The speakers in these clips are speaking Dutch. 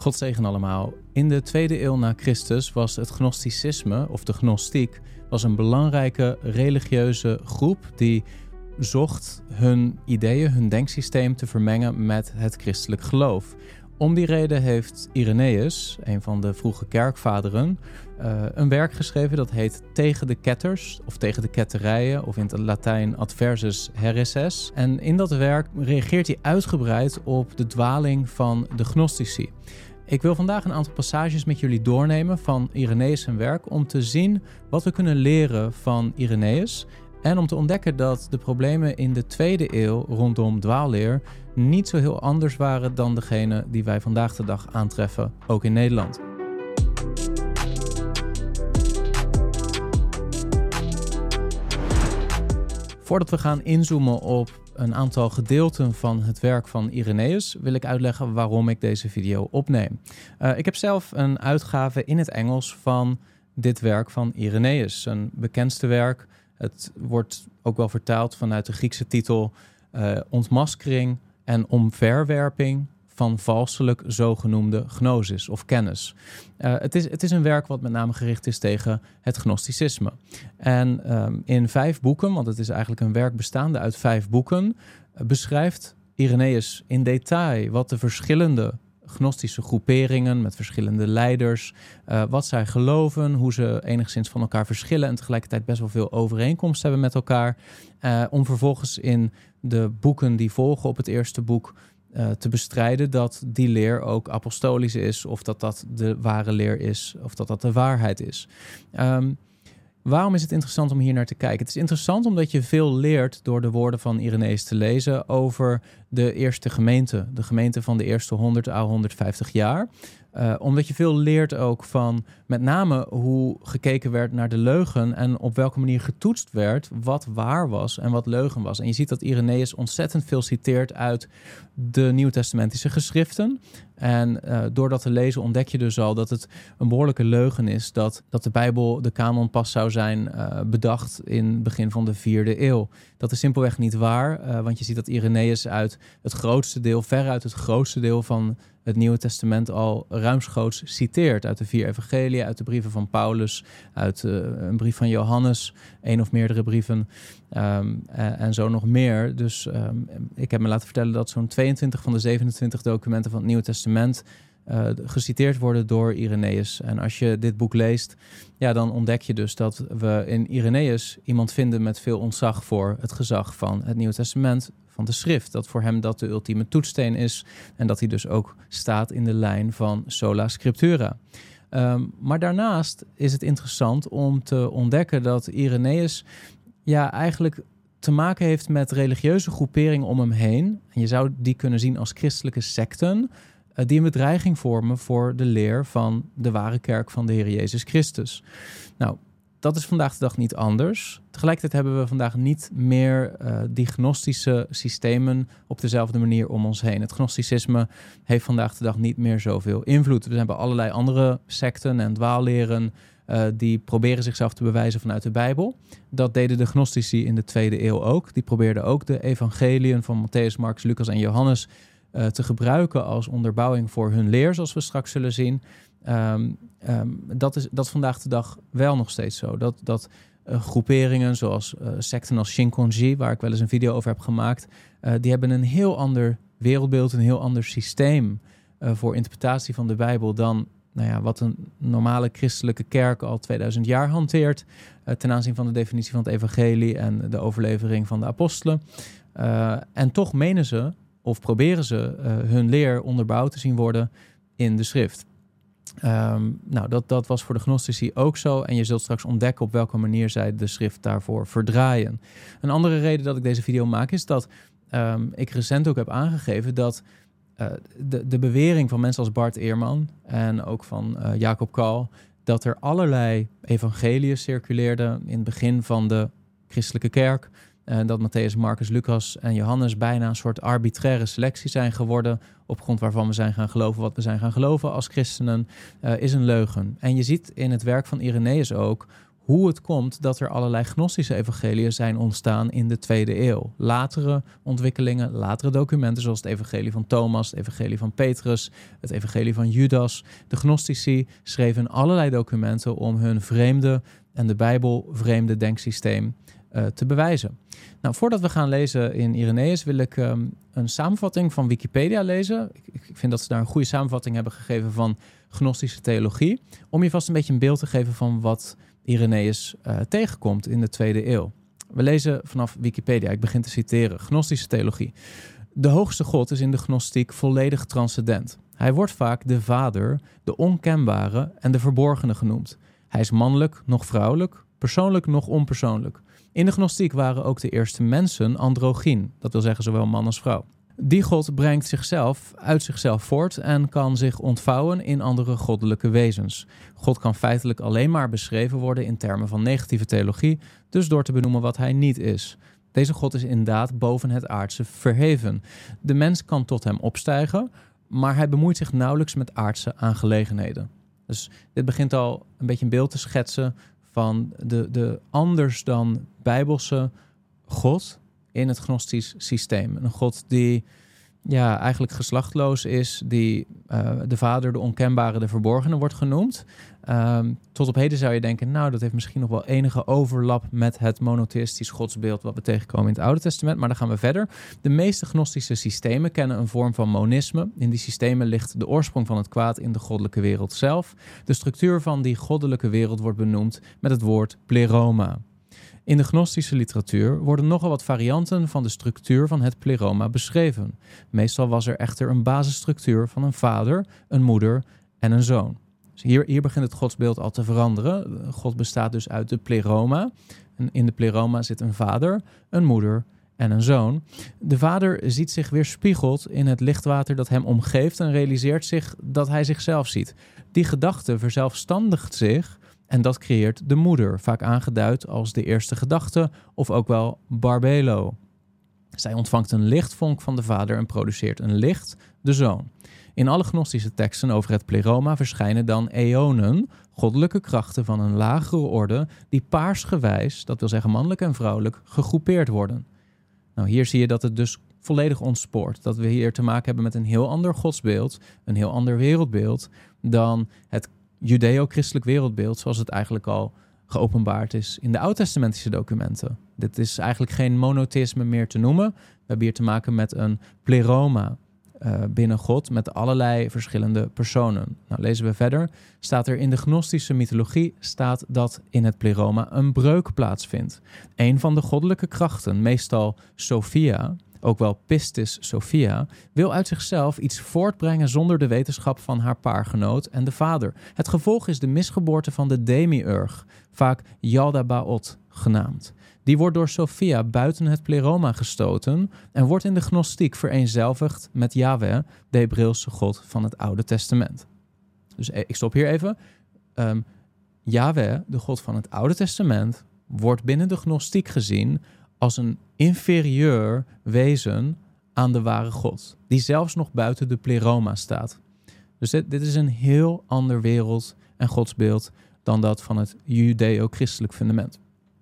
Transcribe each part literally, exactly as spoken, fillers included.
God zegen allemaal. In de tweede eeuw na Christus was het gnosticisme, of de gnostiek, was een belangrijke religieuze groep die zocht hun ideeën, hun denksysteem te vermengen met het christelijk geloof. Om die reden heeft Irenaeus, een van de vroege kerkvaderen, uh, een werk geschreven dat heet Tegen de Ketters, of Tegen de Ketterijen, of in het Latijn Adversus Hereses. En in dat werk reageert hij uitgebreid op de dwaling van de gnostici. Ik wil vandaag een aantal passages met jullie doornemen van Irenaeus' werk om te zien wat we kunnen leren van Irenaeus en om te ontdekken dat de problemen in de tweede eeuw rondom dwaalleer niet zo heel anders waren dan degene die wij vandaag de dag aantreffen, ook in Nederland. Voordat we gaan inzoomen op een aantal gedeelten van het werk van Irenaeus, wil ik uitleggen waarom ik deze video opneem. Uh, ik heb zelf een uitgave in het Engels van dit werk van Irenaeus, zijn bekendste werk. Het wordt ook wel vertaald vanuit de Griekse titel uh, Ontmaskering en omverwerping van valselijk zogenoemde gnosis of kennis. Uh, het, is, het is een werk wat met name gericht is tegen het gnosticisme. En um, in vijf boeken, want het is eigenlijk een werk bestaande uit vijf boeken, uh, beschrijft Irenaeus in detail wat de verschillende gnostische groeperingen met verschillende leiders, uh, wat zij geloven, hoe ze enigszins van elkaar verschillen en tegelijkertijd best wel veel overeenkomst hebben met elkaar, uh, om vervolgens in de boeken die volgen op het eerste boek uh, te bestrijden dat die leer ook apostolisch is, of dat dat de ware leer is, of dat dat de waarheid is. Um, Waarom is het interessant om hier naar te kijken? Het is interessant omdat je veel leert door de woorden van Irenaeus te lezen over de eerste gemeente. De gemeente van de eerste honderd à honderdvijftig jaar. Uh, omdat je veel leert ook van met name hoe gekeken werd naar de leugen en op welke manier getoetst werd wat waar was en wat leugen was. En je ziet dat Irenaeus ontzettend veel citeert uit de Nieuwtestamentische geschriften. En uh, door dat te lezen ontdek je dus al dat het een behoorlijke leugen is dat, dat de Bijbel, de kanon pas zou zijn uh, bedacht in het begin van de vierde eeuw. Dat is simpelweg niet waar, uh, want je ziet dat Irenaeus uit het grootste deel, veruit het grootste deel van het Nieuwe Testament al ruimschoots citeert. Uit de vier evangeliën, uit de brieven van Paulus, uit uh, een brief van Johannes, één of meerdere brieven um, en, en zo nog meer. Dus um, ik heb me laten vertellen dat zo'n tweeëntwintig van de zevenentwintig documenten van het Nieuwe Testament uh, geciteerd worden door Irenaeus. En als je dit boek leest, ja, dan ontdek je dus dat we in Irenaeus iemand vinden met veel ontzag voor het gezag van het Nieuwe Testament, van de schrift. Dat voor hem dat de ultieme toetssteen is en dat hij dus ook staat in de lijn van sola scriptura. Um, maar daarnaast is het interessant om te ontdekken dat Irenaeus ja, eigenlijk te maken heeft met religieuze groeperingen om hem heen. En je zou die kunnen zien als christelijke secten uh, die een bedreiging vormen voor de leer van de ware kerk van de Heer Jezus Christus. Nou, dat is vandaag de dag niet anders. Tegelijkertijd hebben we vandaag niet meer uh, die gnostische systemen op dezelfde manier om ons heen. Het gnosticisme heeft vandaag de dag niet meer zoveel invloed. We hebben allerlei andere secten en dwaalleren uh, die proberen zichzelf te bewijzen vanuit de Bijbel. Dat deden de gnostici in de tweede eeuw ook. Die probeerden ook de evangeliën van Mattheüs, Marcus, Lucas en Johannes uh, te gebruiken als onderbouwing voor hun leer, zoals we straks zullen zien. Um, um, dat, is, dat is vandaag de dag wel nog steeds zo. Dat, dat uh, groeperingen zoals uh, secten als Shinkonji, waar ik wel eens een video over heb gemaakt, uh, die hebben een heel ander wereldbeeld, een heel ander systeem uh, voor interpretatie van de Bijbel dan nou ja, wat een normale christelijke kerk al tweeduizend jaar hanteert uh, ten aanzien van de definitie van het evangelie en de overlevering van de apostelen. Uh, en toch menen ze, of proberen ze, uh, hun leer onderbouwd te zien worden in de schrift. Um, nou, dat, dat was voor de gnostici ook zo. En je zult straks ontdekken op welke manier zij de schrift daarvoor verdraaien. Een andere reden dat ik deze video maak is dat um, ik recent ook heb aangegeven dat uh, de, de bewering van mensen als Bart Ehrman en ook van uh, Jacob Kal, dat er allerlei evangeliën circuleerden in het begin van de christelijke kerk. Uh, dat Mattheüs, Marcus, Lucas en Johannes bijna een soort arbitraire selectie zijn geworden op grond waarvan we zijn gaan geloven wat we zijn gaan geloven als christenen, uh, is een leugen. En je ziet in het werk van Irenaeus ook hoe het komt dat er allerlei gnostische evangeliën zijn ontstaan in de tweede eeuw. Latere ontwikkelingen, latere documenten zoals het evangelie van Thomas, het evangelie van Petrus, het evangelie van Judas. De gnostici schreven allerlei documenten om hun vreemde en de Bijbel vreemde denksysteem uh, te bewijzen. Nou, voordat we gaan lezen in Irenaeus wil ik um, een samenvatting van Wikipedia lezen. Ik, ik vind dat ze daar een goede samenvatting hebben gegeven van gnostische theologie, om je vast een beetje een beeld te geven van wat Irenaeus uh, tegenkomt in de tweede eeuw. We lezen vanaf Wikipedia, ik begin te citeren, gnostische theologie. De hoogste God is in de gnostiek volledig transcendent. Hij wordt vaak de vader, de onkenbare en de verborgene genoemd. Hij is mannelijk, nog vrouwelijk, persoonlijk, nog onpersoonlijk. In de gnostiek waren ook de eerste mensen androgyn, dat wil zeggen zowel man als vrouw. Die God brengt zichzelf uit zichzelf voort en kan zich ontvouwen in andere goddelijke wezens. God kan feitelijk alleen maar beschreven worden in termen van negatieve theologie, dus door te benoemen wat hij niet is. Deze God is inderdaad boven het aardse verheven. De mens kan tot hem opstijgen, maar hij bemoeit zich nauwelijks met aardse aangelegenheden. Dus dit begint al een beetje een beeld te schetsen van de, de anders dan bijbelse God in het gnostisch systeem. Een God die ja, eigenlijk geslachtloos is, die uh, de vader, de onkenbare, de verborgene wordt genoemd. Um, tot op heden zou je denken, nou, dat heeft misschien nog wel enige overlap met het monotheïstisch godsbeeld wat we tegenkomen in het Oude Testament, maar dan gaan we verder. De meeste gnostische systemen kennen een vorm van monisme. In die systemen ligt de oorsprong van het kwaad in de goddelijke wereld zelf. De structuur van die goddelijke wereld wordt benoemd met het woord pleroma. In de gnostische literatuur worden nogal wat varianten van de structuur van het pleroma beschreven. Meestal was er echter een basisstructuur van een vader, een moeder en een zoon. Dus hier, hier begint het godsbeeld al te veranderen. God bestaat dus uit de pleroma. En in de pleroma zit een vader, een moeder en een zoon. De vader ziet zich weerspiegeld in het lichtwater dat hem omgeeft en realiseert zich dat hij zichzelf ziet. Die gedachte verzelfstandigt zich en dat creëert de moeder, vaak aangeduid als de eerste gedachte of ook wel barbelo. Zij ontvangt een lichtvonk van de vader en produceert een licht, de zoon. In alle gnostische teksten over het pleroma verschijnen dan eonen, goddelijke krachten van een lagere orde, die paarsgewijs, dat wil zeggen mannelijk en vrouwelijk, gegroepeerd worden. Nou, hier zie je dat het dus volledig ontspoort. Dat we hier te maken hebben met een heel ander godsbeeld, een heel ander wereldbeeld dan het judeo-christelijk wereldbeeld zoals het eigenlijk al geopenbaard is in de oud-testamentische documenten. Dit is eigenlijk geen monotheïsme meer te noemen. We hebben hier te maken met een pleroma uh, binnen God met allerlei verschillende personen. Nou, lezen we verder. Staat er in de gnostische mythologie staat dat in het pleroma een breuk plaatsvindt. Een van de goddelijke krachten, meestal Sophia, ook wel Pistis Sophia, wil uit zichzelf iets voortbrengen zonder de wetenschap van haar paargenoot en de vader. Het gevolg is de misgeboorte van de demiurg, vaak Yaldabaoth genaamd. Die wordt door Sophia buiten het pleroma gestoten en wordt in de gnostiek vereenzelvigd met Yahweh, de Hebreeuwse God van het Oude Testament. Dus ik stop hier even. Um, Yahweh, de God van het Oude Testament, wordt binnen de gnostiek gezien als een inferieur wezen aan de ware God, die zelfs nog buiten de pleroma staat. Dus dit, dit is een heel ander wereld en godsbeeld dan dat van het judeo-christelijk fundament.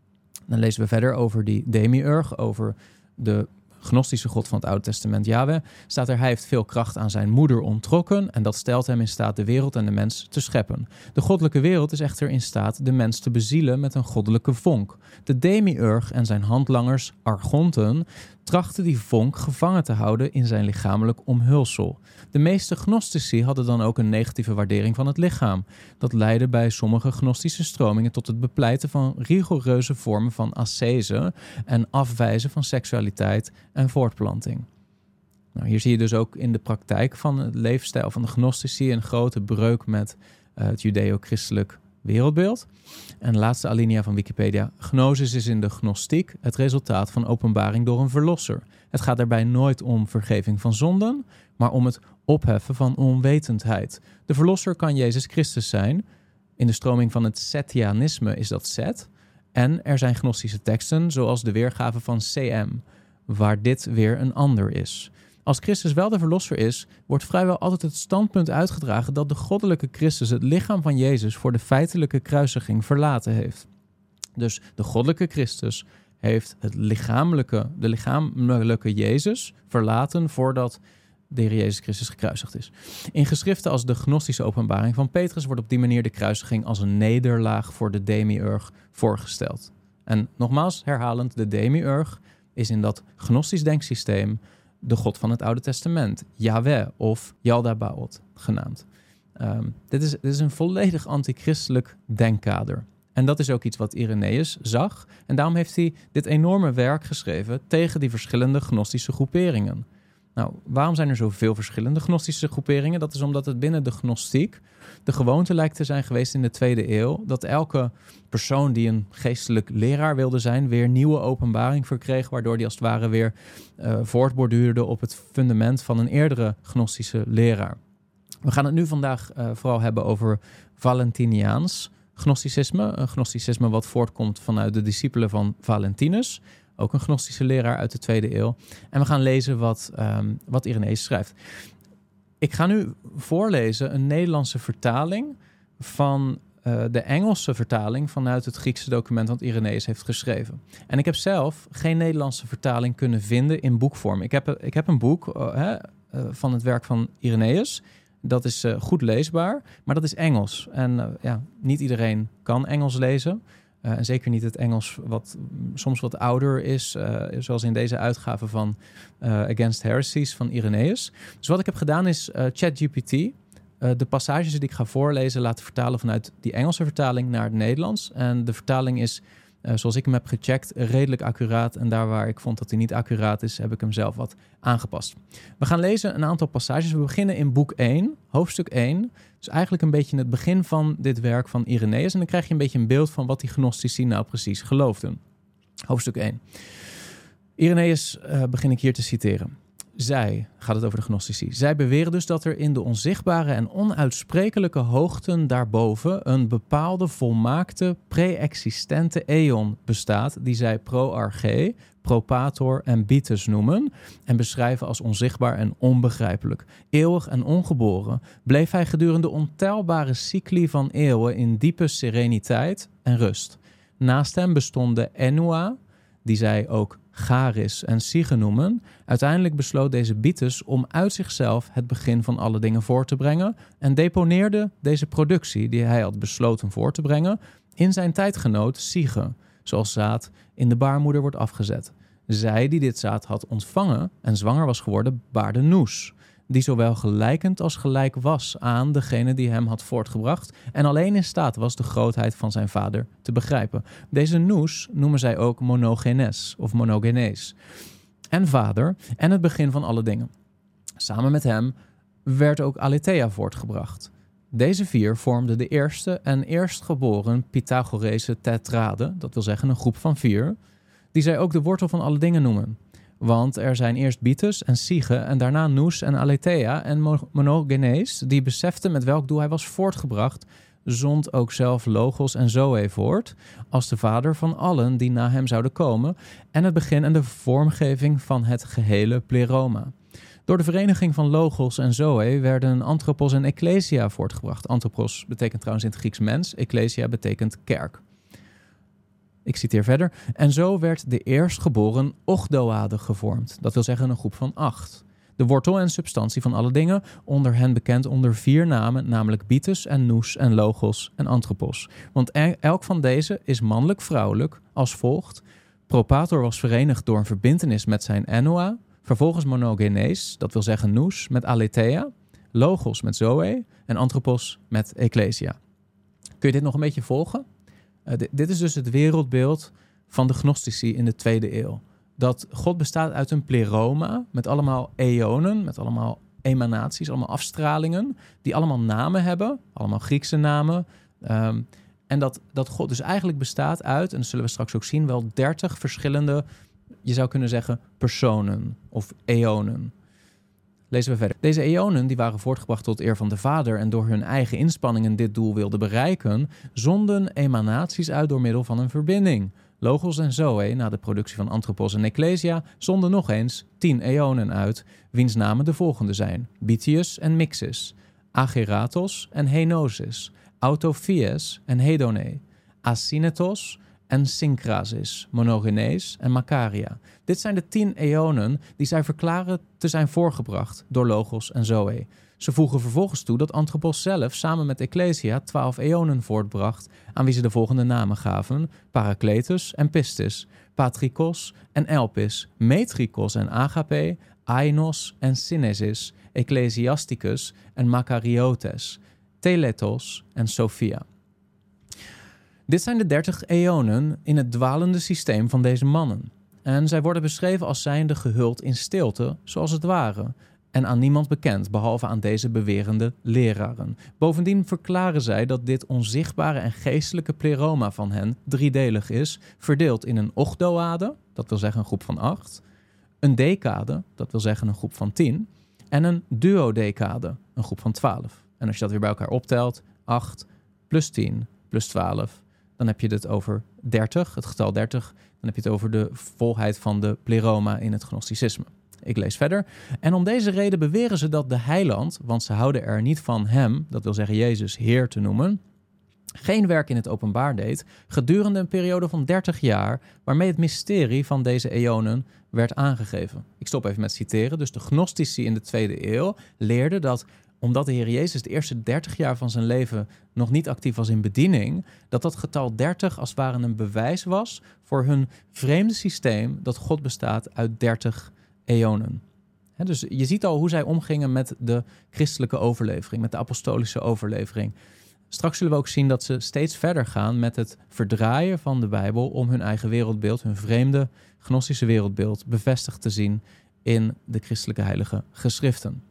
Dan lezen we verder over die demiurg, over de gnostische God van het Oude Testament, Yahweh. Staat er, hij heeft veel kracht aan zijn moeder onttrokken en dat stelt hem in staat de wereld en de mens te scheppen. De goddelijke wereld is echter in staat de mens te bezielen met een goddelijke vonk. De demiurg en zijn handlangers, argonten, trachten die vonk gevangen te houden in zijn lichamelijk omhulsel. De meeste gnostici hadden dan ook een negatieve waardering van het lichaam. Dat leidde bij sommige gnostische stromingen tot het bepleiten van rigoureuze vormen van ascese en afwijzen van seksualiteit en voortplanting. Nou, hier zie je dus ook in de praktijk van het leefstijl van de gnostici een grote breuk met uh, het judeo-christelijk wereldbeeld. En de laatste alinea van Wikipedia. Gnosis is in de gnostiek het resultaat van openbaring door een verlosser. Het gaat daarbij nooit om vergeving van zonden, maar om het opheffen van onwetendheid. De verlosser kan Jezus Christus zijn. In de stroming van het Setianisme is dat Set. En er zijn gnostische teksten, zoals de weergave van C M, waar dit weer een ander is. Als Christus wel de verlosser is, wordt vrijwel altijd het standpunt uitgedragen dat de goddelijke Christus het lichaam van Jezus voor de feitelijke kruisiging verlaten heeft. Dus de goddelijke Christus heeft het lichamelijke, de lichamelijke Jezus verlaten voordat de Heer Jezus Christus gekruisigd is. In geschriften als de Gnostische Openbaring van Petrus wordt op die manier de kruisiging als een nederlaag voor de demiurg voorgesteld. En nogmaals herhalend, de demiurg is in dat Gnostisch denksysteem de God van het Oude Testament, Yahweh of Yaldabaoth genaamd. Um, dit, is, dit is een volledig antichristelijk denkkader. En dat is ook iets wat Irenaeus zag. En daarom heeft hij dit enorme werk geschreven tegen die verschillende Gnostische groeperingen. Nou, waarom zijn er zoveel verschillende Gnostische groeperingen? Dat is omdat het binnen de Gnostiek de gewoonte lijkt te zijn geweest in de tweede eeuw dat elke persoon die een geestelijk leraar wilde zijn weer nieuwe openbaring verkreeg, waardoor die als het ware weer uh, voortborduurde op het fundament van een eerdere Gnostische leraar. We gaan het nu vandaag uh, vooral hebben over Valentiniaans Gnosticisme. Een Gnosticisme wat voortkomt vanuit de discipelen van Valentinus. Ook een Gnostische leraar uit de tweede eeuw. En we gaan lezen wat, um, wat Irenaeus schrijft. Ik ga nu voorlezen een Nederlandse vertaling van uh, de Engelse vertaling vanuit het Griekse document dat Irenaeus heeft geschreven. En ik heb zelf geen Nederlandse vertaling kunnen vinden in boekvorm. Ik heb, ik heb een boek uh, uh, van het werk van Irenaeus. Dat is uh, goed leesbaar, maar dat is Engels. En uh, ja, niet iedereen kan Engels lezen. Uh, en zeker niet het Engels wat soms wat ouder is, uh, zoals in deze uitgave van uh, Against Heresies van Irenaeus. Dus wat ik heb gedaan is uh, ChatGPT, uh, de passages die ik ga voorlezen laten vertalen vanuit die Engelse vertaling naar het Nederlands. En de vertaling is, uh, zoals ik hem heb gecheckt, redelijk accuraat. En daar waar ik vond dat hij niet accuraat is, heb ik hem zelf wat aangepast. We gaan lezen een aantal passages. We beginnen in boek één, hoofdstuk één. Dus eigenlijk een beetje het begin van dit werk van Irenaeus. En dan krijg je een beetje een beeld van wat die Gnostici nou precies geloofden. Hoofdstuk één. Irenaeus uh, begin ik hier te citeren. Zij, gaat het over de Gnostici, zij beweren dus dat er in de onzichtbare en onuitsprekelijke hoogten daarboven een bepaalde volmaakte pre-existente eon bestaat, die zij proarche, propator en bitus noemen en beschrijven als onzichtbaar en onbegrijpelijk. Eeuwig en ongeboren bleef hij gedurende ontelbare cycli van eeuwen in diepe sereniteit en rust. Naast hem bestonden Enua, die zij ook Charis en Sige noemen. Uiteindelijk besloot deze Bitus om uit zichzelf het begin van alle dingen voor te brengen en deponeerde deze productie die hij had besloten voor te brengen in zijn tijdgenoot Sige, zoals zaad in de baarmoeder wordt afgezet. Zij die dit zaad had ontvangen en zwanger was geworden, baarde Noes, die zowel gelijkend als gelijk was aan degene die hem had voortgebracht en alleen in staat was de grootheid van zijn vader te begrijpen. Deze Noes noemen zij ook monogenes of monogenes. En vader en het begin van alle dingen. Samen met hem werd ook Aletheia voortgebracht. Deze vier vormden de eerste en eerstgeboren Pythagorese tetrade, dat wil zeggen een groep van vier, die zij ook de wortel van alle dingen noemen. Want er zijn eerst Bitus en Sige en daarna Noes en Aletheia en Monogenes, die beseften met welk doel hij was voortgebracht, zond ook zelf Logos en Zoe voort, als de vader van allen die na hem zouden komen, en het begin en de vormgeving van het gehele pleroma. Door de vereniging van Logos en Zoe werden Anthropos en Ecclesia voortgebracht. Anthropos betekent trouwens in het Grieks mens, Ecclesia betekent kerk. Ik citeer verder. En zo werd de eerstgeboren Ogdoade gevormd. Dat wil zeggen een groep van acht. De wortel en substantie van alle dingen, onder hen bekend onder vier namen, namelijk Bitus en Noes en Logos en Anthropos. Want elk van deze is mannelijk-vrouwelijk als volgt. Propator was verenigd door een verbintenis met zijn Enua, vervolgens Monogenes, dat wil zeggen Noes, met Aletheia, Logos met Zoe en Anthropos met Ecclesia. Kun je dit nog een beetje volgen? Uh, dit, dit is dus het wereldbeeld van de Gnostici in de tweede eeuw. Dat God bestaat uit een pleroma met allemaal eonen, met allemaal emanaties, allemaal afstralingen, die allemaal namen hebben, allemaal Griekse namen. Um, en dat, dat God dus eigenlijk bestaat uit, en dat zullen we straks ook zien, wel dertig verschillende, je zou kunnen zeggen, personen of eonen. Lezen we verder. Deze eonen die waren voortgebracht tot eer van de Vader en door hun eigen inspanningen dit doel wilden bereiken, zonden emanaties uit door middel van een verbinding. Logos en Zoe, na de productie van Anthropos en Ecclesia, zonden nog eens tien eonen uit, wiens namen de volgende zijn: Bitius en Mixis, Ageratos en Henosis, Autophies en Hedone, Asynetos en Synkrasis, Monogenes en Makaria. Dit zijn de tien eonen die zij verklaren te zijn voorgebracht door Logos en Zoe. Ze voegen vervolgens toe dat Anthropos zelf samen met Ecclesia twaalf eonen voortbracht, aan wie ze de volgende namen gaven: Parakletus en Pistis, Patrikos en Elpis, Metrikos en Agape, Ainos en Synesis, Ecclesiasticus en Makariotes, Teletos en Sophia. Dit zijn de dertig eonen in het dwalende systeem van deze mannen. En zij worden beschreven als zijnde gehuld in stilte, zoals het ware, en aan niemand bekend, behalve aan deze bewerende leraren. Bovendien verklaren zij dat dit onzichtbare en geestelijke pleroma van hen driedelig is, verdeeld in een ogdoade, dat wil zeggen een groep van acht, een decade, dat wil zeggen een groep van tien, en een duodecade, een groep van twaalf. En als je dat weer bij elkaar optelt, acht plus tien plus twaalf, dan heb je het over dertig, het getal dertig. Dan heb je het over de volheid van de pleroma in het gnosticisme. Ik lees verder. En om deze reden beweren ze dat de heiland, want ze houden er niet van hem, dat wil zeggen Jezus, Heer te noemen, geen werk in het openbaar deed gedurende een periode van dertig jaar, waarmee het mysterie van deze eonen werd aangegeven. Ik stop even met citeren. Dus de gnostici in de tweede eeuw leerden dat omdat de Heer Jezus de eerste dertig jaar van zijn leven nog niet actief was in bediening, dat dat getal dertig als het ware een bewijs was voor hun vreemde systeem dat God bestaat uit dertig eonen. He, dus je ziet al hoe zij omgingen met de christelijke overlevering, met de apostolische overlevering. Straks zullen we ook zien dat ze steeds verder gaan met het verdraaien van de Bijbel om hun eigen wereldbeeld, hun vreemde gnostische wereldbeeld, bevestigd te zien in de christelijke heilige geschriften.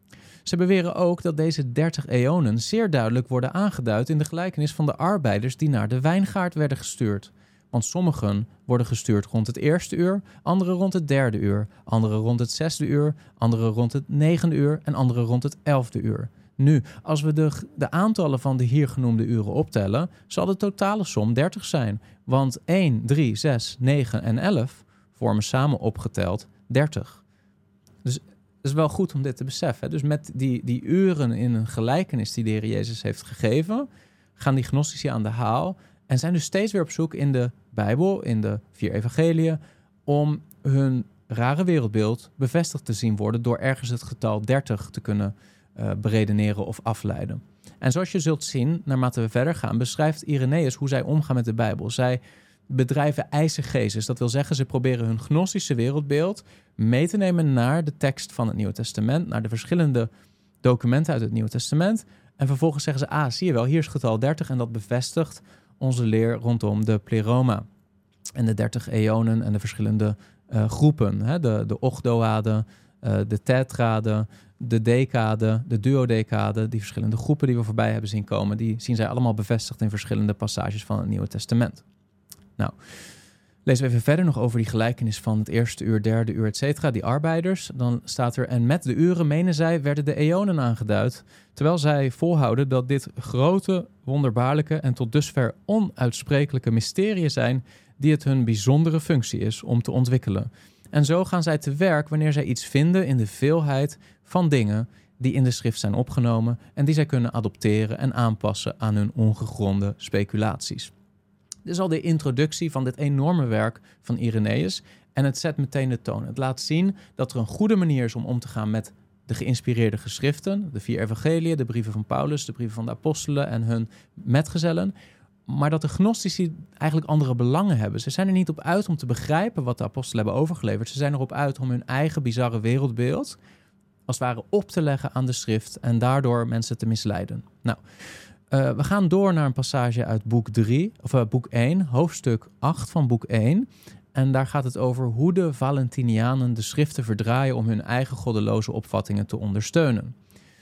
Ze beweren ook dat deze dertig eonen zeer duidelijk worden aangeduid in de gelijkenis van de arbeiders die naar de wijngaard werden gestuurd. Want sommigen worden gestuurd rond het eerste uur, anderen rond het derde uur, anderen rond het zesde uur, anderen rond het negende uur en anderen rond het elfde uur. Nu, als we de, de aantallen van de hier genoemde uren optellen, zal de totale som dertig zijn. Want één, drie, zes, negen en elf vormen samen opgeteld dertig. Dus het is wel goed om dit te beseffen. Dus met die, die uren in een gelijkenis die de Heer Jezus heeft gegeven, gaan die gnostici aan de haal en zijn dus steeds weer op zoek in de Bijbel, in de vier evangeliën, om hun rare wereldbeeld bevestigd te zien worden door ergens het getal dertig te kunnen uh, beredeneren of afleiden. En zoals je zult zien, naarmate we verder gaan, beschrijft Irenaeus hoe zij omgaan met de Bijbel. Zij bedrijven eisegesis. Dat wil zeggen, ze proberen hun gnostische wereldbeeld mee te nemen naar de tekst van het Nieuwe Testament, naar de verschillende documenten uit het Nieuwe Testament. En vervolgens zeggen ze, ah, zie je wel, hier is het getal dertig en dat bevestigt onze leer rondom de pleroma. En de dertig eonen en de verschillende uh, groepen. Hè? De, de ogdoade, uh, de tetrade, de decade, de duodecade. Die verschillende groepen die we voorbij hebben zien komen, die zien zij allemaal bevestigd in verschillende passages van het Nieuwe Testament. Nou, lezen we even verder nog over die gelijkenis van het eerste uur, derde uur, et cetera. Die arbeiders, dan staat er, en met de uren, menen zij, werden de eonen aangeduid, terwijl zij volhouden dat dit grote, wonderbaarlijke en tot dusver onuitsprekelijke mysterieën zijn, die het hun bijzondere functie is om te ontwikkelen. En zo gaan zij te werk wanneer zij iets vinden in de veelheid van dingen die in de schrift zijn opgenomen en die zij kunnen adopteren en aanpassen aan hun ongegronde speculaties. Dit is al de introductie van dit enorme werk van Irenaeus en het zet meteen de toon. Het laat zien dat er een goede manier is om om te gaan met de geïnspireerde geschriften, de vier evangeliën, de brieven van Paulus, de brieven van de apostelen en hun metgezellen, maar dat de gnostici eigenlijk andere belangen hebben. Ze zijn er niet op uit om te begrijpen wat de apostelen hebben overgeleverd. Ze zijn erop uit om hun eigen bizarre wereldbeeld als het ware op te leggen aan de schrift en daardoor mensen te misleiden. Nou, Uh, we gaan door naar een passage uit boek drie, of uh, boek één, hoofdstuk acht van boek één. En daar gaat het over hoe de Valentinianen de schriften verdraaien om hun eigen goddeloze opvattingen te ondersteunen.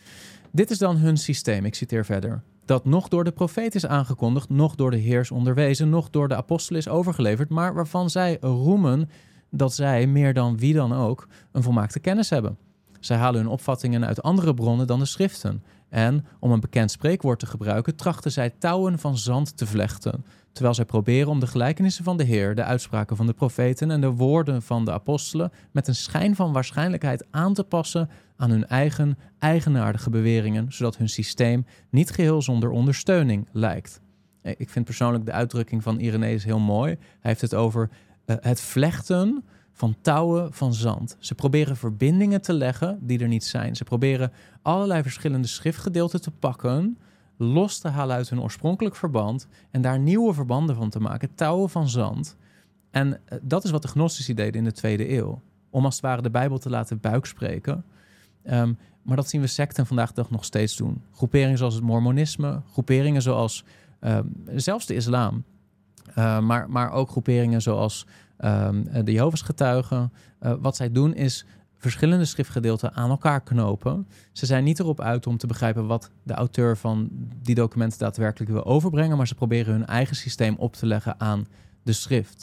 Dit is dan hun systeem, ik citeer verder. Dat nog door de profeet is aangekondigd, nog door de Heer is onderwezen, nog door de apostelen is overgeleverd, maar waarvan zij roemen dat zij, meer dan wie dan ook, een volmaakte kennis hebben. Zij halen hun opvattingen uit andere bronnen dan de schriften. En, om een bekend spreekwoord te gebruiken, trachten zij touwen van zand te vlechten, terwijl zij proberen om de gelijkenissen van de Heer, de uitspraken van de profeten en de woorden van de apostelen met een schijn van waarschijnlijkheid aan te passen aan hun eigen eigenaardige beweringen, zodat hun systeem niet geheel zonder ondersteuning lijkt. Ik vind persoonlijk de uitdrukking van Irenaeus heel mooi. Hij heeft het over uh, het vlechten van touwen van zand. Ze proberen verbindingen te leggen die er niet zijn. Ze proberen allerlei verschillende schriftgedeelten te pakken, los te halen uit hun oorspronkelijk verband en daar nieuwe verbanden van te maken, touwen van zand. En uh, dat is wat de Gnostici deden in de tweede eeuw. Om als het ware de Bijbel te laten buikspreken. Um, maar dat zien we secten vandaag de dag nog steeds doen. Groeperingen zoals het Mormonisme, groeperingen zoals um, zelfs de islam. Uh, maar, maar ook groeperingen zoals um, de Jehovah's getuigen. Uh, wat zij doen is verschillende schriftgedeelten aan elkaar knopen. Ze zijn niet erop uit om te begrijpen wat de auteur van die documenten daadwerkelijk wil overbrengen, maar ze proberen hun eigen systeem op te leggen aan de schrift.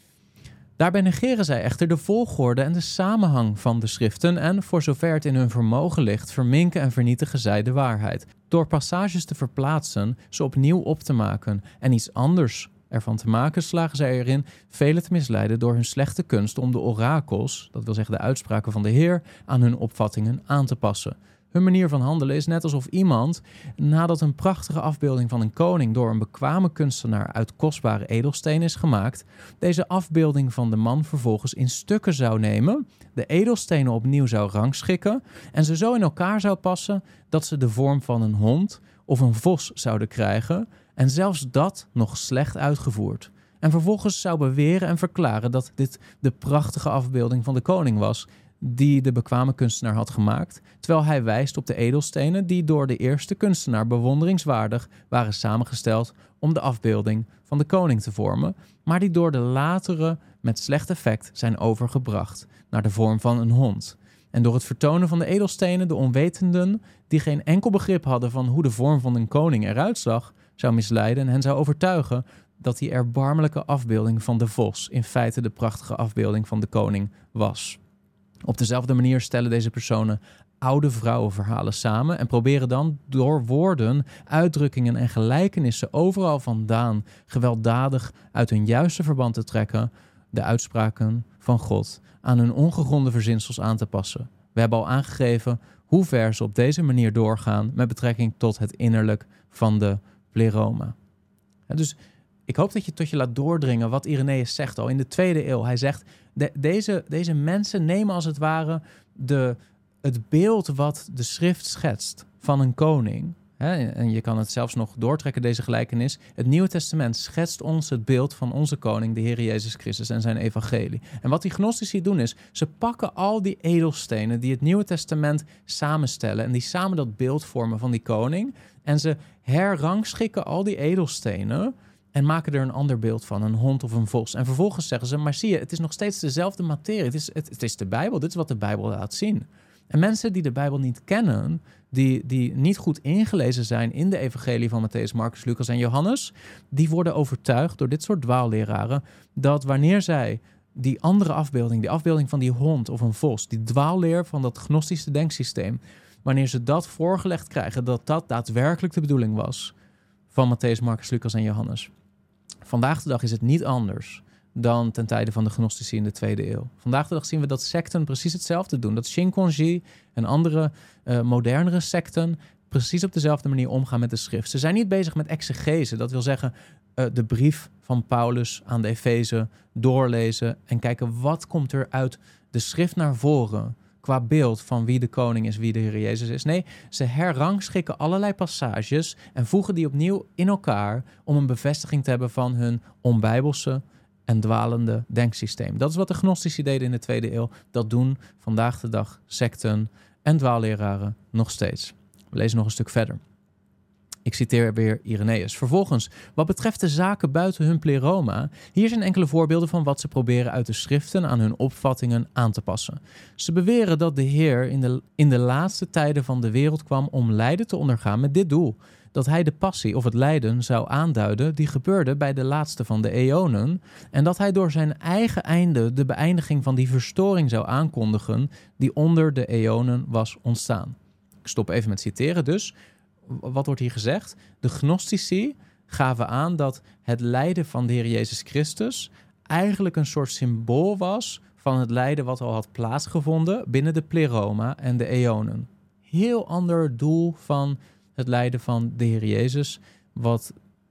Daarbij negeren zij echter de volgorde en de samenhang van de schriften en, voor zover het in hun vermogen ligt, verminken en vernietigen zij de waarheid. Door passages te verplaatsen, ze opnieuw op te maken en iets anders ervan te maken, slagen zij erin velen te misleiden door hun slechte kunst om de orakels, dat wil zeggen de uitspraken van de Heer, aan hun opvattingen aan te passen. Hun manier van handelen is net alsof iemand, nadat een prachtige afbeelding van een koning door een bekwame kunstenaar uit kostbare edelstenen is gemaakt, deze afbeelding van de man vervolgens in stukken zou nemen, de edelstenen opnieuw zou rangschikken en ze zo in elkaar zou passen dat ze de vorm van een hond of een vos zouden krijgen, en zelfs dat nog slecht uitgevoerd. En vervolgens zou beweren en verklaren dat dit de prachtige afbeelding van de koning was, die de bekwame kunstenaar had gemaakt, terwijl hij wijst op de edelstenen die door de eerste kunstenaar bewonderingswaardig waren samengesteld om de afbeelding van de koning te vormen, maar die door de latere met slecht effect zijn overgebracht naar de vorm van een hond. En door het vertonen van de edelstenen de onwetenden, die geen enkel begrip hadden van hoe de vorm van een koning eruit zag, zou misleiden en hen zou overtuigen dat die erbarmelijke afbeelding van de vos in feite de prachtige afbeelding van de koning was. Op dezelfde manier stellen deze personen oude vrouwenverhalen samen en proberen dan door woorden, uitdrukkingen en gelijkenissen overal vandaan gewelddadig uit hun juiste verband te trekken, de uitspraken van God aan hun ongegronde verzinsels aan te passen. We hebben al aangegeven hoe ver ze op deze manier doorgaan met betrekking tot het innerlijk van de pleroma. Ja, dus ik hoop dat je tot je laat doordringen wat Irenaeus zegt al in de tweede eeuw. Hij zegt, de, deze, deze mensen nemen als het ware de, het beeld wat de schrift schetst van een koning. Hè, en je kan het zelfs nog doortrekken, deze gelijkenis. Het Nieuwe Testament schetst ons het beeld van onze koning, de Heer Jezus Christus en zijn evangelie. En wat die Gnostici doen is, ze pakken al die edelstenen die het Nieuwe Testament samenstellen en die samen dat beeld vormen van die koning. En ze herrangschikken al die edelstenen en maken er een ander beeld van, een hond of een vos. En vervolgens zeggen ze, maar zie je, het is nog steeds dezelfde materie. Het is, het, het is de Bijbel, dit is wat de Bijbel laat zien. En mensen die de Bijbel niet kennen, die, die niet goed ingelezen zijn in de evangelie van Mattheüs, Marcus, Lucas en Johannes, die worden overtuigd door dit soort dwaalleraren dat wanneer zij die andere afbeelding, die afbeelding van die hond of een vos, die dwaalleer van dat gnostische denksysteem, wanneer ze dat voorgelegd krijgen, dat dat daadwerkelijk de bedoeling was van Mattheüs, Marcus, Lucas en Johannes. Vandaag de dag is het niet anders dan ten tijde van de Gnostici in de tweede eeuw. Vandaag de dag zien we dat secten precies hetzelfde doen. Dat Shinkonji en andere uh, modernere secten precies op dezelfde manier omgaan met de schrift. Ze zijn niet bezig met exegese. Dat wil zeggen uh, de brief van Paulus aan de Efeze doorlezen en kijken wat komt er uit de schrift naar voren qua beeld van wie de koning is, wie de Heer Jezus is. Nee, ze herrangschikken allerlei passages en voegen die opnieuw in elkaar om een bevestiging te hebben van hun onbijbelse en dwalende denksysteem. Dat is wat de Gnostici deden in de tweede eeuw. Dat doen vandaag de dag secten en dwaalleraren nog steeds. We lezen nog een stuk verder. Ik citeer weer Irenaeus. Vervolgens, wat betreft de zaken buiten hun pleroma, hier zijn enkele voorbeelden van wat ze proberen uit de schriften aan hun opvattingen aan te passen. Ze beweren dat de Heer in de, in de laatste tijden van de wereld kwam om lijden te ondergaan met dit doel: dat hij de passie of het lijden zou aanduiden die gebeurde bij de laatste van de eonen, en dat hij door zijn eigen einde de beëindiging van die verstoring zou aankondigen die onder de eonen was ontstaan. Ik stop even met citeren dus. Wat wordt hier gezegd? De Gnostici gaven aan dat het lijden van de Heer Jezus Christus eigenlijk een soort symbool was van het lijden wat al had plaatsgevonden binnen de pleroma en de eonen. Heel ander doel van het lijden van de Heer Jezus, wat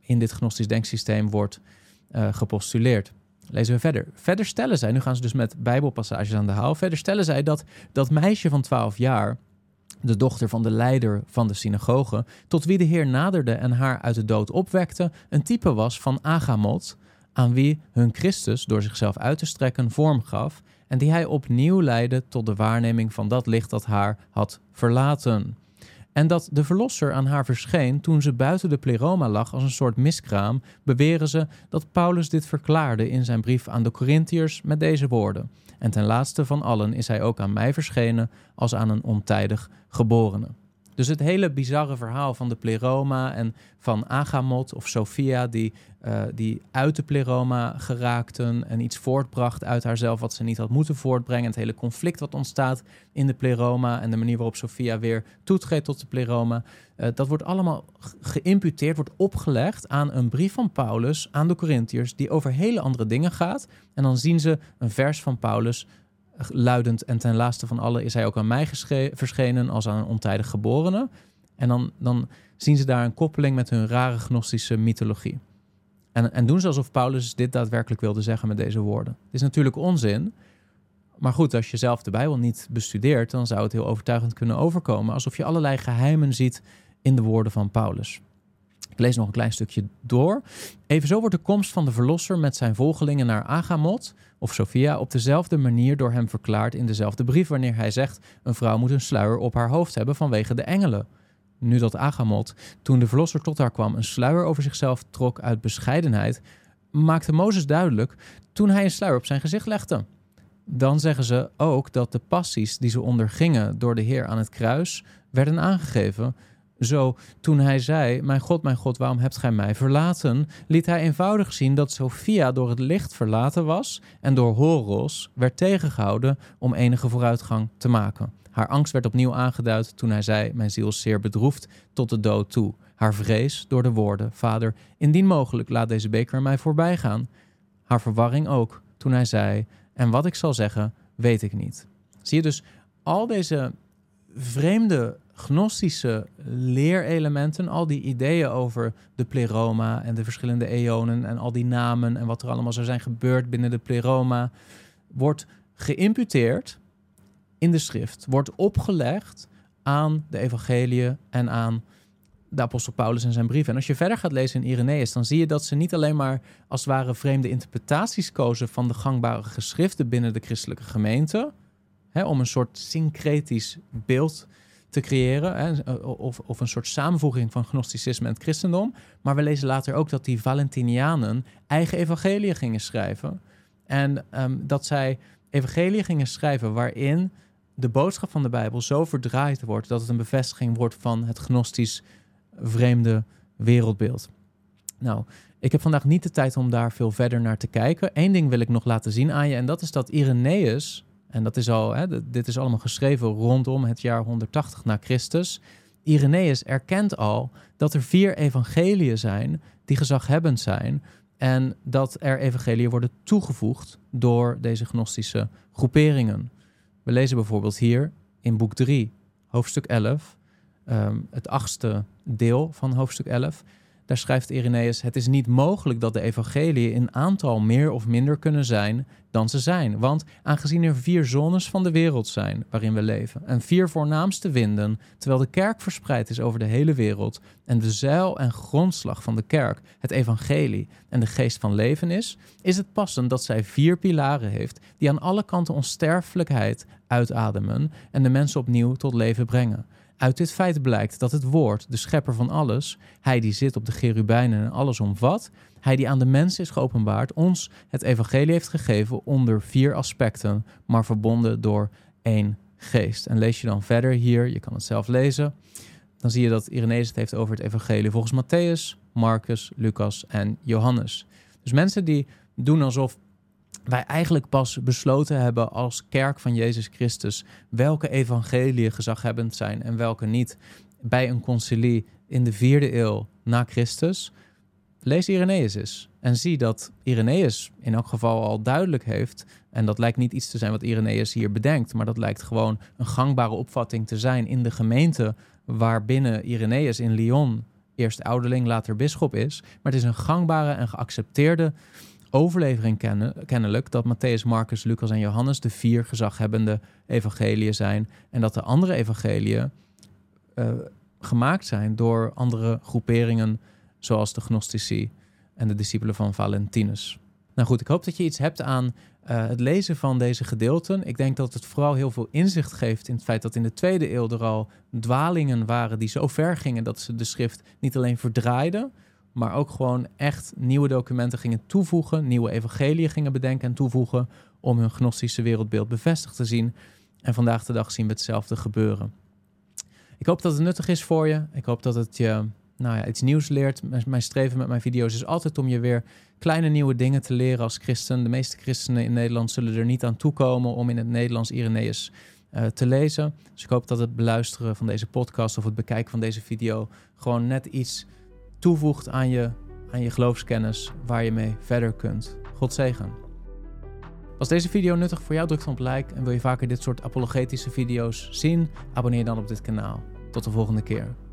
in dit gnostisch denksysteem wordt uh, gepostuleerd. Lezen we verder. Verder stellen zij, nu gaan ze dus met bijbelpassages aan de haal, verder stellen zij dat dat meisje van twaalf jaar, de dochter van de leider van de synagoge, tot wie de Heer naderde en haar uit de dood opwekte, een type was van Agamot, aan wie hun Christus door zichzelf uit te strekken vorm gaf en die hij opnieuw leidde tot de waarneming van dat licht dat haar had verlaten. En dat de verlosser aan haar verscheen toen ze buiten de pleroma lag als een soort miskraam, beweren ze dat Paulus dit verklaarde in zijn brief aan de Korintiërs met deze woorden. En ten laatste van allen is hij ook aan mij verschenen als aan een ontijdig geborene. Dus het hele bizarre verhaal van de pleroma en van Agamot of Sophia die, uh, die uit de pleroma geraakten en iets voortbracht uit haarzelf wat ze niet had moeten voortbrengen. Het hele conflict wat ontstaat in de pleroma en de manier waarop Sophia weer toetreedt tot de pleroma. Uh, dat wordt allemaal geïmputeerd, wordt opgelegd aan een brief van Paulus aan de Korintiërs die over hele andere dingen gaat. En dan zien ze een vers van Paulus luidend en ten laatste van allen is hij ook aan mij gesche- verschenen als aan een ontijdig geborene. En dan, dan zien ze daar een koppeling met hun rare gnostische mythologie. En, en doen ze alsof Paulus dit daadwerkelijk wilde zeggen met deze woorden. Het is natuurlijk onzin, maar goed, als je zelf de Bijbel niet bestudeert, dan zou het heel overtuigend kunnen overkomen, alsof je allerlei geheimen ziet in de woorden van Paulus. Ik lees nog een klein stukje door. Evenzo wordt de komst van de verlosser met zijn volgelingen naar Agamot of Sophia op dezelfde manier door hem verklaard in dezelfde brief, wanneer hij zegt, een vrouw moet een sluier op haar hoofd hebben vanwege de engelen. Nu dat Agamot, toen de verlosser tot haar kwam, een sluier over zichzelf trok uit bescheidenheid, maakte Mozes duidelijk toen hij een sluier op zijn gezicht legde. Dan zeggen ze ook dat de passies die ze ondergingen door de Heer aan het kruis werden aangegeven. Zo, toen hij zei, mijn God, mijn God, waarom hebt gij mij verlaten? Liet hij eenvoudig zien dat Sophia door het licht verlaten was en door Horos werd tegengehouden om enige vooruitgang te maken. Haar angst werd opnieuw aangeduid toen hij zei, mijn ziel is zeer bedroefd tot de dood toe. Haar vrees door de woorden, Vader, indien mogelijk laat deze beker mij voorbij gaan. Haar verwarring ook toen hij zei, en wat ik zal zeggen, weet ik niet. Zie je dus al deze vreemde gnostische leerelementen, al die ideeën over de pleroma en de verschillende eonen en al die namen en wat er allemaal zou zijn gebeurd binnen de pleroma, wordt geïmputeerd in de schrift, wordt opgelegd aan de evangeliën en aan de apostel Paulus en zijn brieven. En als je verder gaat lezen in Irenaeus, dan zie je dat ze niet alleen maar als het ware vreemde interpretaties kozen van de gangbare geschriften binnen de christelijke gemeente, hè, om een soort syncretisch beeld te creëren, hè, of, of een soort samenvoeging van gnosticisme en het christendom. Maar we lezen later ook dat die Valentinianen eigen evangeliën gingen schrijven. En um, dat zij evangeliën gingen schrijven waarin de boodschap van de Bijbel zo verdraaid wordt dat het een bevestiging wordt van het gnostisch vreemde wereldbeeld. Nou, ik heb vandaag niet de tijd om daar veel verder naar te kijken. Eén ding wil ik nog laten zien aan je en dat is dat Irenaeus, en dat is al, hè, dit is allemaal geschreven rondom het jaar honderdtachtig na Christus. Irenaeus erkent al dat er vier evangeliën zijn die gezaghebbend zijn en dat er evangeliën worden toegevoegd door deze gnostische groeperingen. We lezen bijvoorbeeld hier in boek drie, hoofdstuk elf, um, het achtste deel van hoofdstuk elf. Daar schrijft Irenaeus, het is niet mogelijk dat de evangeliën in aantal meer of minder kunnen zijn dan ze zijn. Want aangezien er vier zones van de wereld zijn waarin we leven en vier voornaamste winden, terwijl de kerk verspreid is over de hele wereld en de zuil en grondslag van de kerk het evangelie en de geest van leven is, is het passend dat zij vier pilaren heeft die aan alle kanten onsterfelijkheid uitademen en de mensen opnieuw tot leven brengen. Uit dit feit blijkt dat het woord, de schepper van alles, hij die zit op de cherubijnen en alles omvat, hij die aan de mens is geopenbaard, ons het evangelie heeft gegeven onder vier aspecten, maar verbonden door één geest. En lees je dan verder hier, je kan het zelf lezen, dan zie je dat Irenaeus het heeft over het evangelie volgens Matthäus, Marcus, Lucas en Johannes. Dus mensen die doen alsof wij eigenlijk pas besloten hebben als kerk van Jezus Christus welke evangeliën gezaghebbend zijn en welke niet bij een concilie in de vierde eeuw na Christus. Lees Irenaeus eens en zie dat Irenaeus in elk geval al duidelijk heeft, en dat lijkt niet iets te zijn wat Irenaeus hier bedenkt, maar dat lijkt gewoon een gangbare opvatting te zijn in de gemeente waarbinnen Irenaeus in Lyon eerst ouderling, later bisschop is. Maar het is een gangbare en geaccepteerde overlevering kennen, kennelijk dat Mattheüs, Marcus, Lucas en Johannes de vier gezaghebbende evangeliën zijn. En dat de andere evangeliën uh, gemaakt zijn door andere groeperingen zoals de Gnostici en de discipelen van Valentinus. Nou goed, ik hoop dat je iets hebt aan uh, het lezen van deze gedeelten. Ik denk dat het vooral heel veel inzicht geeft in het feit dat in de tweede eeuw er al dwalingen waren die zo ver gingen dat ze de schrift niet alleen verdraaiden, maar ook gewoon echt nieuwe documenten gingen toevoegen, nieuwe evangeliën gingen bedenken en toevoegen om hun gnostische wereldbeeld bevestigd te zien. En vandaag de dag zien we hetzelfde gebeuren. Ik hoop dat het nuttig is voor je. Ik hoop dat het je nou ja, iets nieuws leert. Mijn streven met mijn video's is altijd om je weer kleine nieuwe dingen te leren als christen. De meeste christenen in Nederland zullen er niet aan toekomen om in het Nederlands Irenaeus uh, te lezen. Dus ik hoop dat het beluisteren van deze podcast of het bekijken van deze video gewoon net iets toevoegt aan je, aan je geloofskennis waar je mee verder kunt. God zegen. Als deze video nuttig voor jou, druk dan op like en wil je vaker dit soort apologetische video's zien, abonneer dan op dit kanaal. Tot de volgende keer.